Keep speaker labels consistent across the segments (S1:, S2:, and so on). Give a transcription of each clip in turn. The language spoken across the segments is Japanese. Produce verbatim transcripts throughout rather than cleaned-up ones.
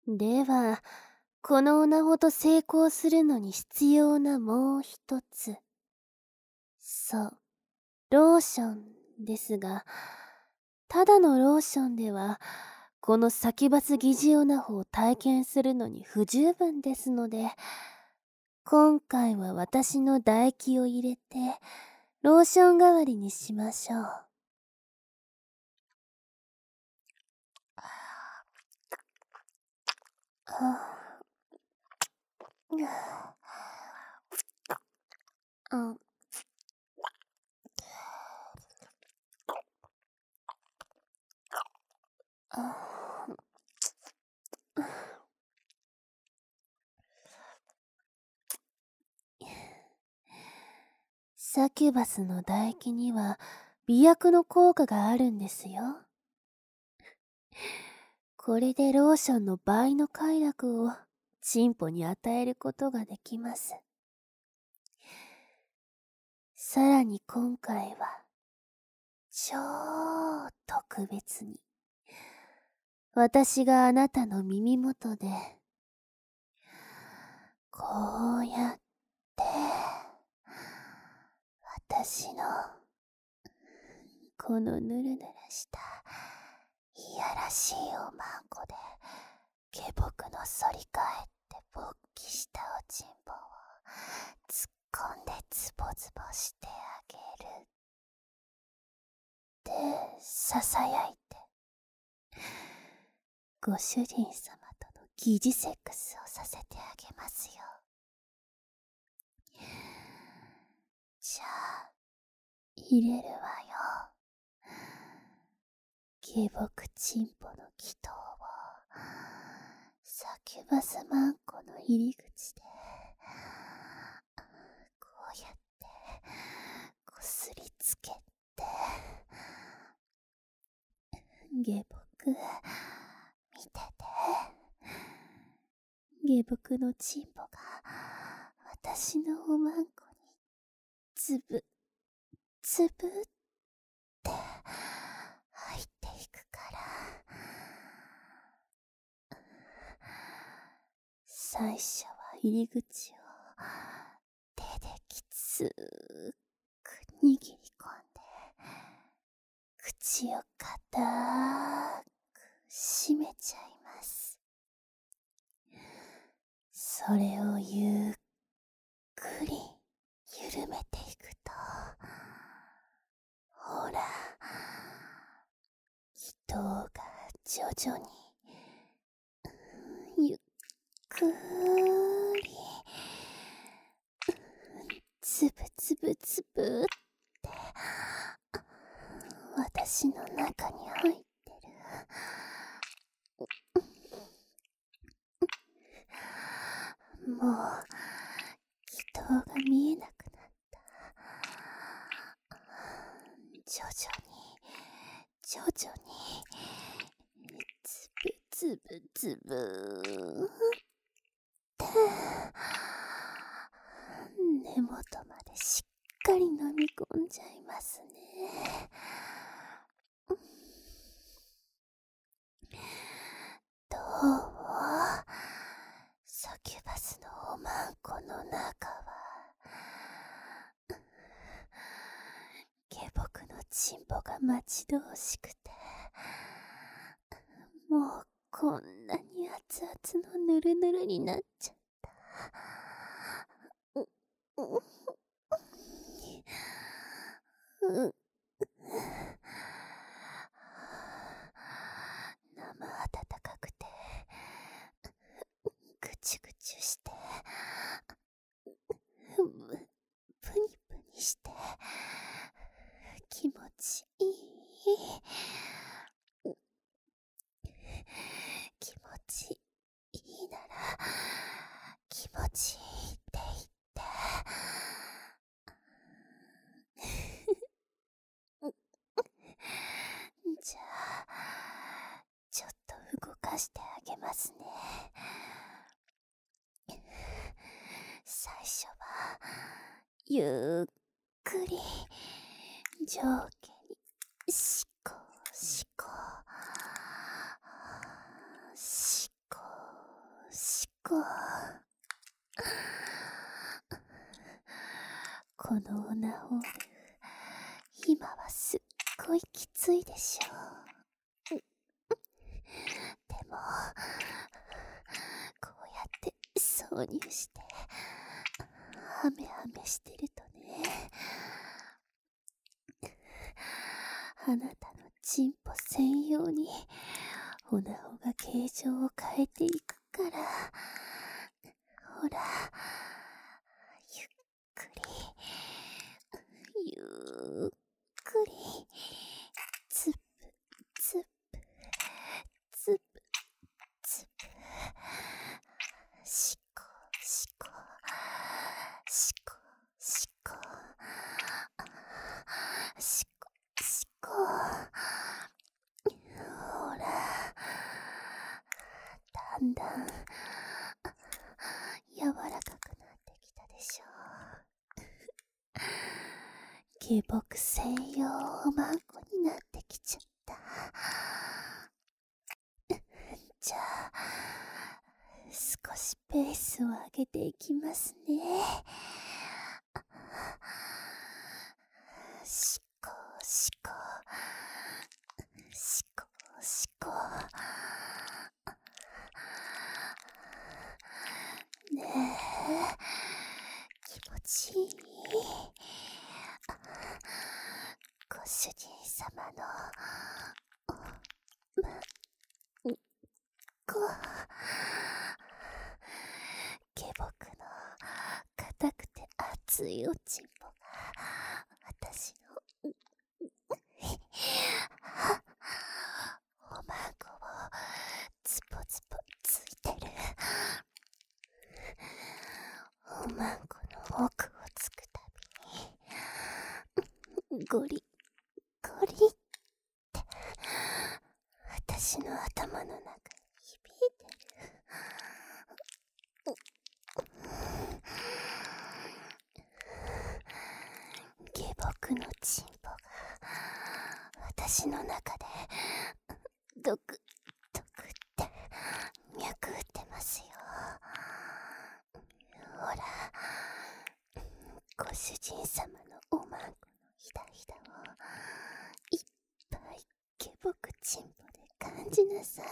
S1: では、この女子と成功するのに必要なもう一つ。そう、ローションですが、ただのローションでは、このサキュバス疑似オナホを体験するのに不十分ですので、今回は私の唾液を入れて、ローション代わりにしましょう。あ、サキュバスの唾液には美薬の効果があるんですよ。これでローションの倍の快楽をチンポに与えることができます。さらに今回は超特別に私があなたの耳元でこうやって私のこのぬるぬるしたいやらしいおまんこで下僕の反り返って勃起したおちんぽを突っ込んでズボズボしてあげるってささやいて、ご主人様との疑似セックスをさせてあげますよ。じゃあ入れるわよ。下僕チンポの気筒をサキュバスマンコの入り口でこうやってこすりつけて、下僕見てて、下僕のチンポが私のおまんこにつぶつぶって入っていくから、最初は入り口を手できつーく握り込んで、口を固く閉めちゃいます。それをゆっくり緩めていくと、ほら、気筒が徐々にゆっくりつぶつぶつぶって私の中に入ってる。もう気筒が見えなくなった。徐々に徐々につぶつぶつぶって根元までしっかり飲み込んじゃいますね。どうサキュバスのおまんこの中は下僕のチンポが待ち遠しくて、もうこんなに熱々のぬるぬるになっちゃった。ううう生温かくてぐちゅぐちゅしてぷにぷにして気持ちいい。気持ちいいなら気持ちいいって言ってじゃあちょっと動かしてあげますね。最初はゆっくり上下にしこしこしここのオナホール、今はすっごいきついでしょ。でも、こうやって挿入して、ハメハメしてるとね、あなたのチンポ専用に、オナホが形状を変えていくから、ほら、ゆっくり、ゆっくり、つぶつぶ、つぶつぶ、しこしこ、しこしこ、しこしこ、ほら、だんだん柔らかくなってきたでしょ。下僕専用おまんこになってきちゃった。じゃあ、少しペースを上げていきますね。しこしこ、しこしこ。ねえ、気持ちいい。ご主人様のおまんこ。下僕の硬くて熱いおちんぽが私のおまんこをズポズポついてる。おまんこの奥をつくたびにゴリゴリって私の頭の中に響いてる。下僕のチンポが私の中でドクドクって脈打ってますよ。ほら、ご主人様のおまんこのひだひだをいっぱい下僕チンポで感じなさい。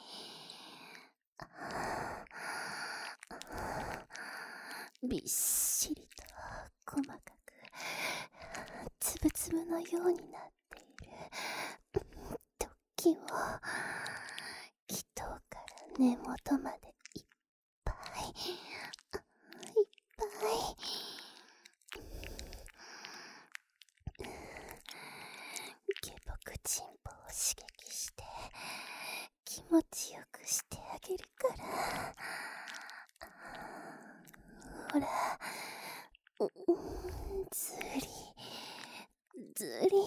S1: びっしりと細かくつぶつぶのようになっている突起を気筒から根元までいっぱいいっぱい下僕チンポを刺激して気持ちよくしてあげるから。ほら、ずりずり、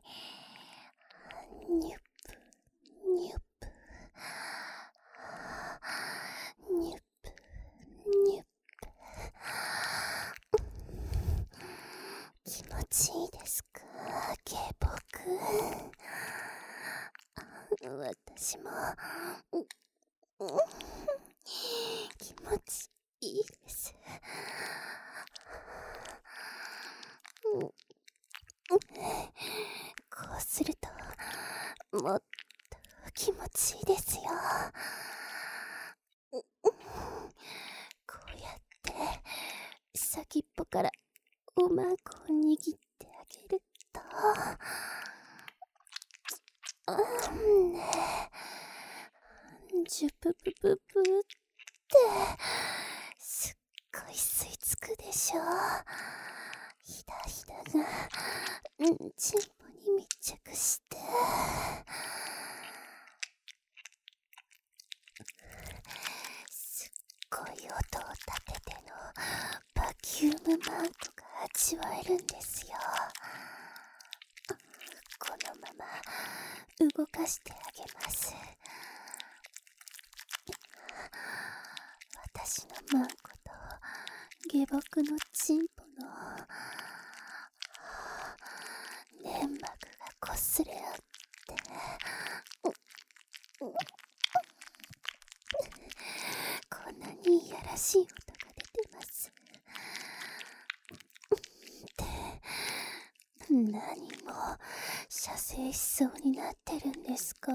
S1: にゅっぷにゅっぷにゅっぷにゅっぷ。気持ちいいですか、下僕。私も気持ちいいです。こうするともっと気持ちいいですよ。こうやって先っぽからおまんこを握ってあげると、うんね、ジュププププってすっごい吸い付くでしょ。ひだひだがうんチンポに密着して、すっごい音を立ててのバキュームマンコが味わえるんですよ。このまま動かしてあげます。私のマンコと下僕のチンポの粘膜が擦れ合って、こんなにいしい音が出てます。って何も射精しそうになってるんですか？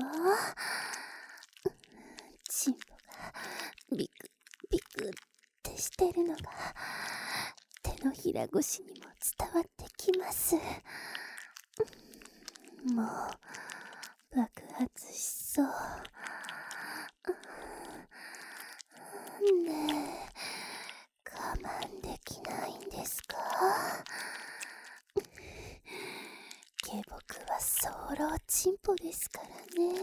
S1: チンポがビクビクってしてるのが手のひら越しにも伝わってきます。もう爆発しそう。ねえ、我慢できないんですか？下僕は早漏チンポですからね。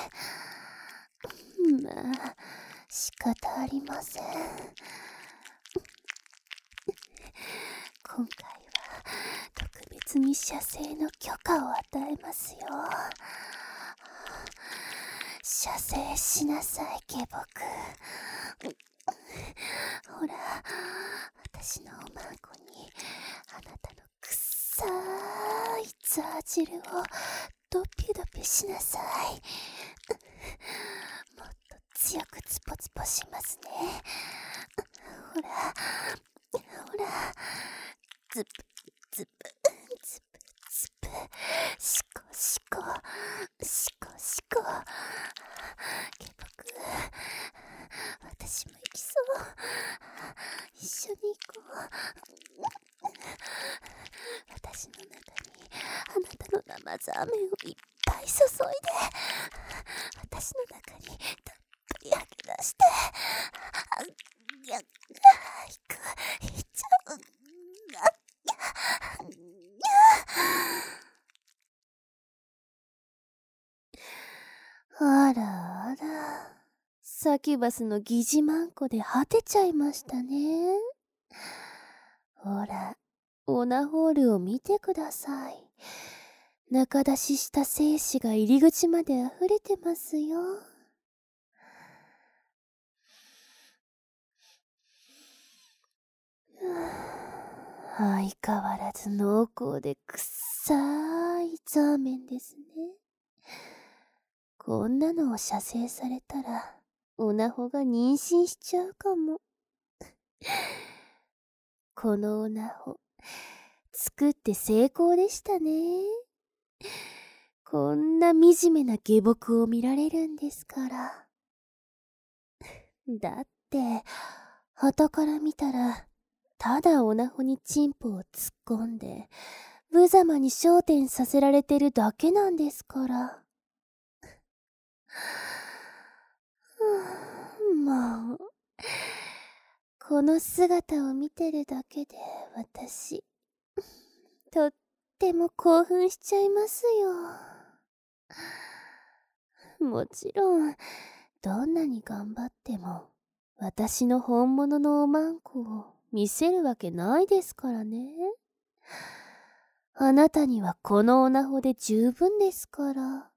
S1: まあ仕方ありません。今回は特別に射精の許可を与えますよ。射精しなさい、下僕。ほら、私のおまんこにあなたのくっさーいザー汁をドピュドピュしなさい。もっと強くツポツポしますね。ほら、ほら、ズプズプズプズプ、シコシコシコシコ。下僕、私も行きそう。一緒に行こう。私の中にあなたの生ザーメンをいっぱい注いで、私の中にたっぷり吐き出して、いや、行く、行っちゃう。あらあら、サキュバスの疑似マンコで果てちゃいましたね。ほら、オナホールを見てください。中出しした精子が入り口まで溢れてますよ。相変わらず濃厚でくっさーいザーメンですね。こんなのを射精されたら、オナホが妊娠しちゃうかも。このオナホ、作って成功でしたね。こんな惨めな下僕を見られるんですから。だって、傍から見たら、ただオナホにチンポを突っ込んで、無様に焦点させられてるだけなんですから。もう、この姿を見てるだけで私、とっても興奮しちゃいますよ。もちろん、どんなに頑張っても、私の本物のおまんこを見せるわけないですからね。あなたにはこのオナホで十分ですから。って、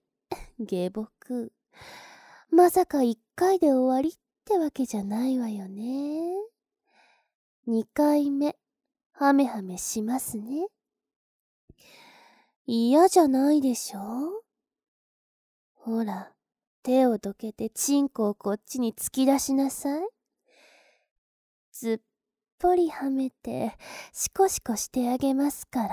S1: 下僕、まさか一回で終わりってわけじゃないわよね。二回目、ハメハメしますね。嫌じゃないでしょ？ほら、手をどけてチンコをこっちに突き出しなさい。ずっぽりはめて、シコシコしてあげますから。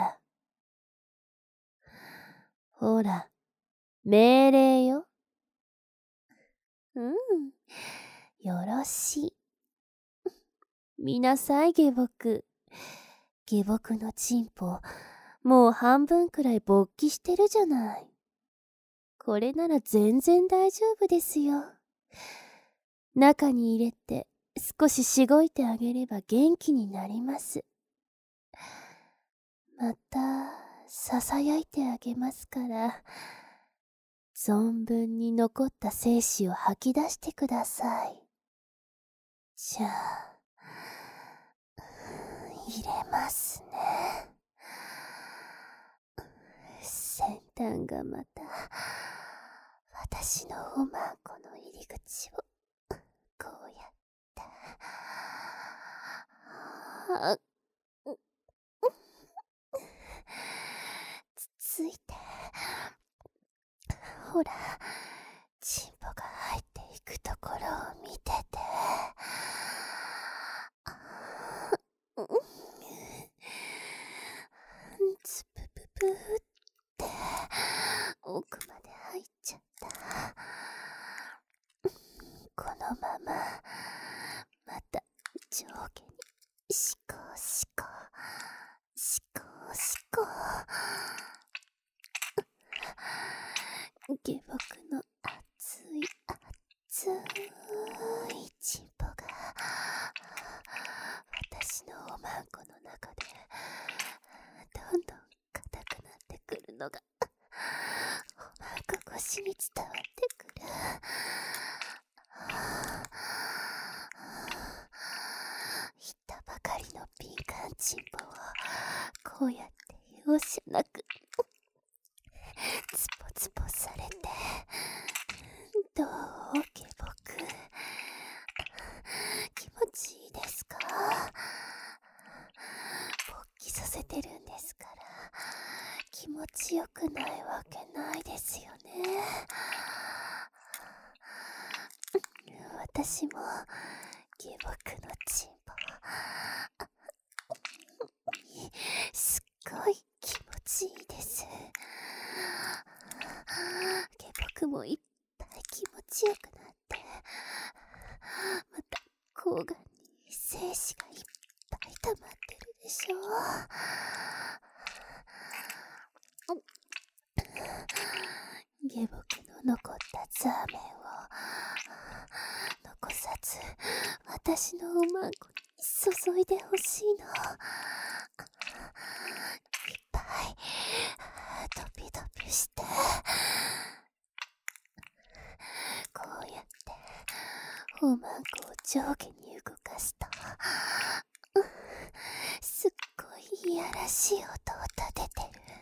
S1: ほら、命令よ。うん、よろしい。見なさい、下僕。下僕のチンポ、もう半分くらい勃起してるじゃない。これなら全然大丈夫ですよ。中に入れて少ししごいてあげれば元気になります。また、ささやいてあげますから、存分に残った精子を吐き出してください。じゃあ、入れますね。先端がまた、私のおまんこの入り口を、こうやって、あ、つついて、ほら、チンポが入っていくところを見て、 どう下僕。気持ちいいですか？勃起させてるんですから気持ちよくないわけないですよね。私も下僕のチンポすっごい気持ちいいです。下僕もいっぱい気持ちよくなってまた睾丸に精子がいっぱい溜まってるでしょ。下僕の残ったザーメンを残さず私のおまんこに注いでほしいの。いっぱいドピドピしてこうやっておまんこを上下に動かすとすっごいいやらしい音を立ててる。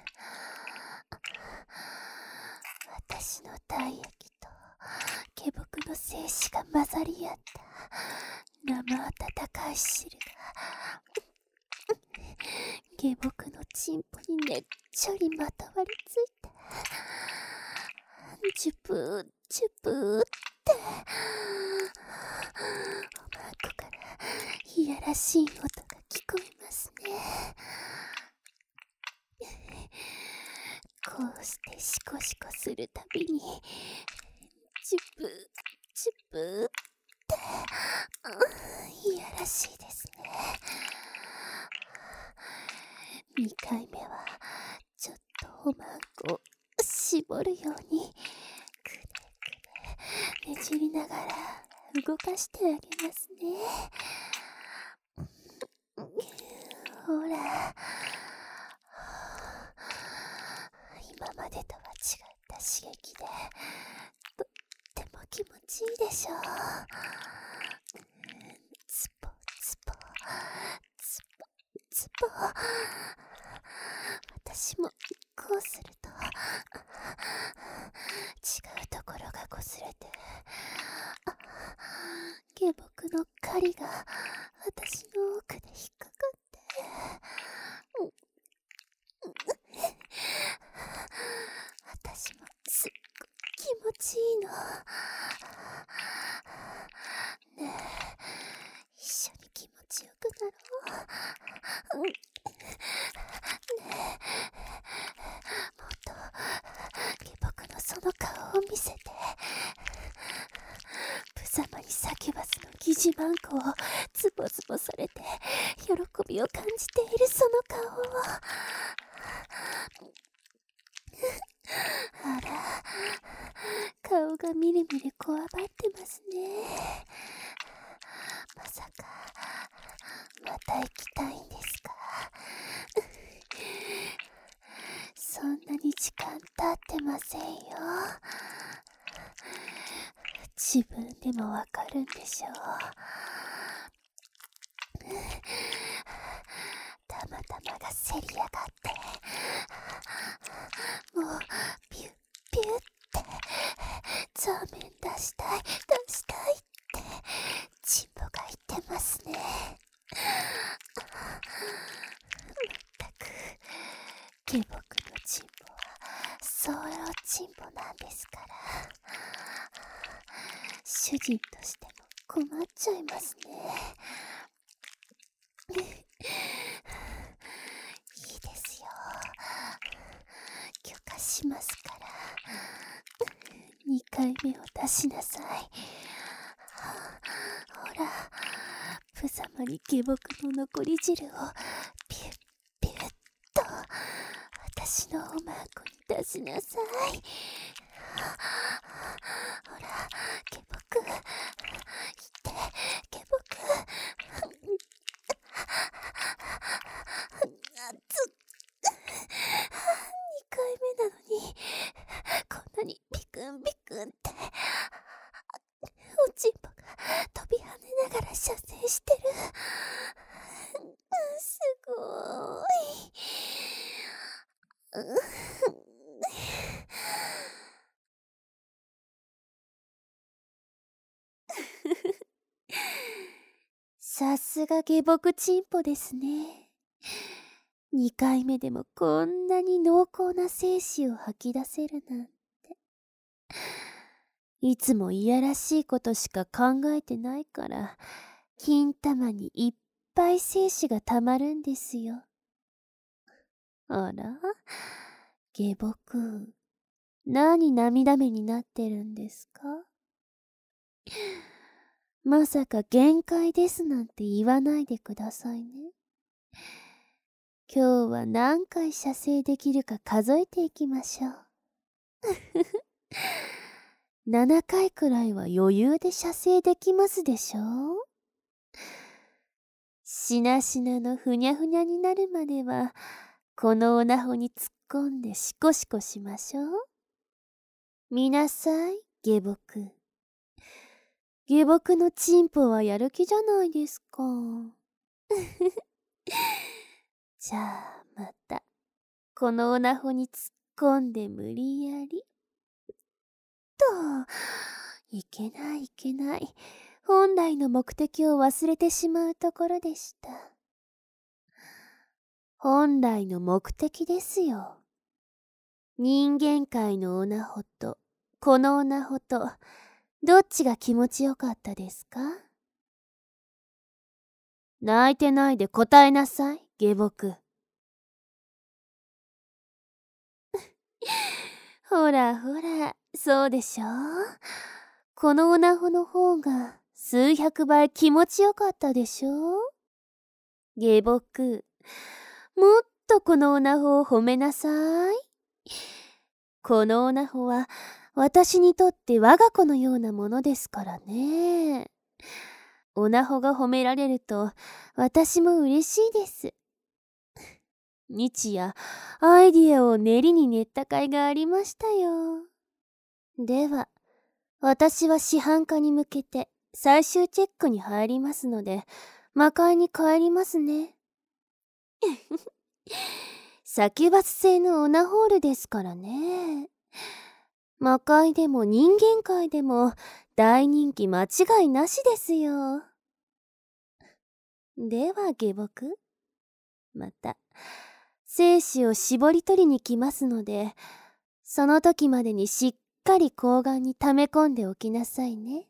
S1: 私の体液と下僕の精子が混ざり合った生温かい汁が下僕のチンポにねっちょりまとわりついてジュプージュプーっておまんこからいやらしい音が聞こえますね。こうしてシコシコするたびにジュプージュプーっていやらしいですね。にかいめはちょっとおまんこを絞るようにくねくねねじりながら動かしてあげますね。ほら今までとは違った刺激でとっても気持ちいいでしょう。ツポツポツポツポ私もこうすると違うところが擦れて下僕の狩りが私の奥で引っかかって私もすっごい気持ちいいの。ねえ一緒に気持ちよくなろう。ねえもっと下僕のその顔を見せて無様に叫ばずの疑似マンコをズボズボされて喜びを感じているその顔をあら顔がみるみるこわばってますね。まさかまた行きたいんですか？そんなに時間経ってませんよ。自分でもわかるんでしょう。たまたまがせり上がってもうピュッピュッってザーメン出したい出したいってチンポが言ってますね。まったく下僕のチンポはソーローチンポなんですから主人としても困っちゃいますね。いいですよ許可しますからにかいめを出しなさい。ほら無様に下僕の残り汁をピュッピュッと私のおまんこに出しなさい。ほら下僕言って下僕あつにかいめなのにこんなにビクンビクンっておちんぽが飛び跳ねながら射精してる。すごーいさすが下僕チンポですね。にかいめでもこんなに濃厚な精子を吐き出せるなんて。いつもいやらしいことしか考えてないから、金玉にいっぱい精子がたまるんですよ。あら、下僕、何涙目になってるんですか？まさか限界ですなんて言わないでくださいね。今日は何回射精できるか数えていきましょう。ななかいくらいは余裕で射精できますでしょう？しなしなのふにゃふにゃになるまでは、このおなほに突っ込んでシコシコしましょう。見なさい、下僕。下僕のチンポはやる気じゃないですか。じゃあまた、このおなほに突っ込んで無理やり。と、いけないいけない。本来の目的を忘れてしまうところでした。本来の目的ですよ。人間界のオナホと、このオナホと、どっちが気持ちよかったですか？泣いてないで答えなさい、下僕。ほらほら、そうでしょ？このオナホの方が数百倍気持ちよかったでしょ？下僕、もっとこのオナホを褒めなさい。このオナホは私にとって我が子のようなものですからね。オナホが褒められると私も嬉しいです。日夜アイディアを練りに練った甲斐がありましたよ。では、私は市販化に向けて最終チェックに入りますので、魔界に帰りますね。サキュバス製のオナホールですからね。魔界でも人間界でも大人気間違いなしですよ。では下僕、また精子を絞り取りに来ますので、その時までにしっかり睾丸に溜め込んでおきなさいね。